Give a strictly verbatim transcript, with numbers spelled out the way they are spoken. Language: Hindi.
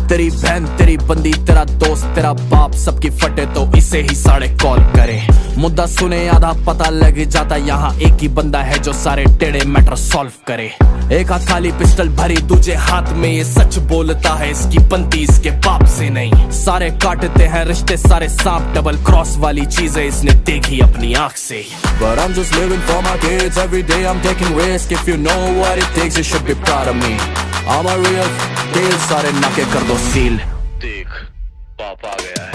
तेरी बहन तेरी बंदी तेरा दोस्त तेरा बाप सबकी फटे तो इसे ही साढ़े कॉल करे। मुद्दा सुने आधा पता लग जाता, यहाँ एक ही बंदा है जो सारे टेढ़े मैटर सॉल्व करे। एक हाथ खाली पिस्टल भरी दूजे हाथ में ये सच बोलता है, इसकी बनती इसके बाप से नहीं। सारे काटते हैं रिश्ते सारे सांप, डबल क्रॉस वाली चीजें इसने देखी अपनी आंख से। But I'm just living for my kids, every day I'm taking risk. If you know what it takes, you should be proud of me. I'm a real deal, सारे नाके कर दो सील। देख पाप आ गया है।